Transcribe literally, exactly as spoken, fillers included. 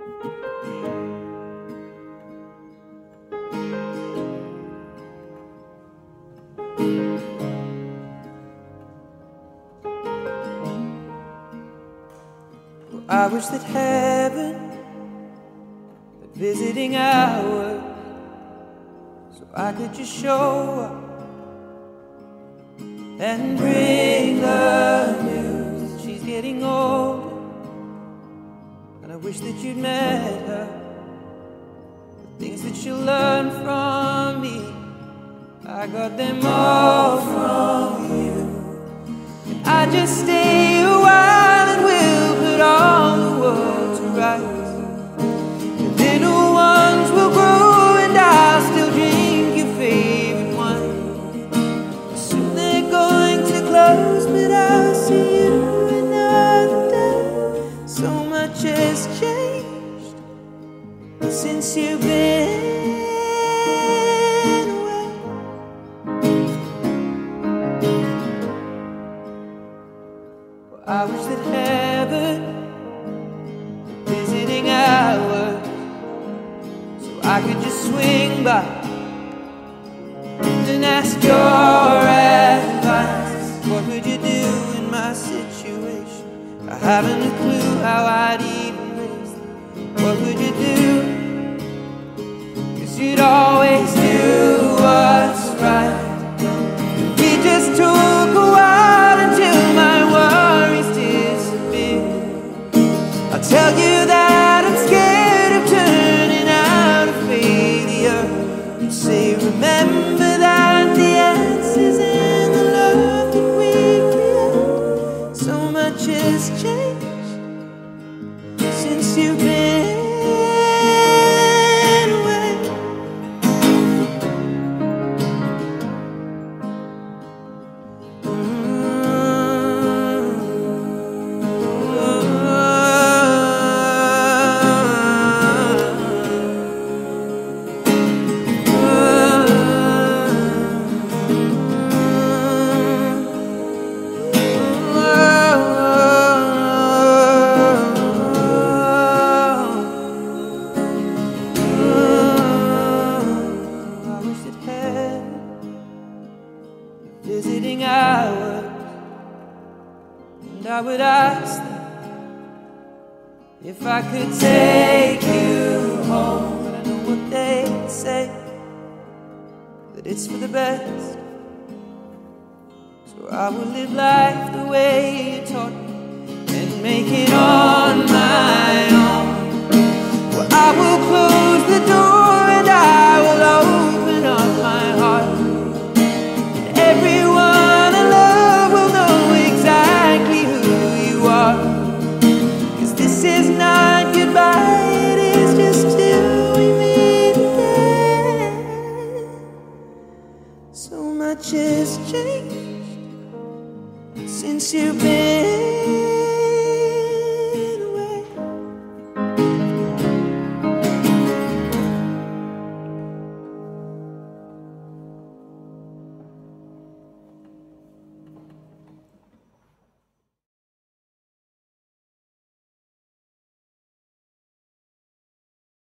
I wish that heaven were visiting hours, so I could just show up and bring the news that she's getting older. And I wish that you'd met her, the things that she'll learn from me, I got them all from you. And I just stay a while and we'll put all the world to rights. The little ones will grow and I'll still drink your favorite wine. Soon they're going to close, but I'll see you another day. So much has changed since you've been away. Well, I wish that heaven visiting hours, so I could just swing by and ask your advice. What would you do in my situation? I haven't a clue how I'd even raise them. What would you do? 'Cause you'd always do what's right. We just took a while until my worries disappeared. I'll tell you that I'm scared of turning out a failure. You say remember that the answer's in the love that we create. So much has changed since you've been away. Visiting hours, and I would ask them if I could take you home. But I know what they say, that it's for the best. So I will live life the way you taught me and make it on my own. Well, I will close the door and I will open up my heart. Everyone I love will know exactly who you are. 'Cause this is not goodbye, it is just till we meet again. So much has changed since you've been